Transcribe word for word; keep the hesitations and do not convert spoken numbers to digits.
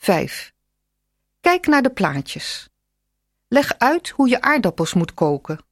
vijf. Kijk naar de plaatjes. Leg uit hoe je aardappels moet koken.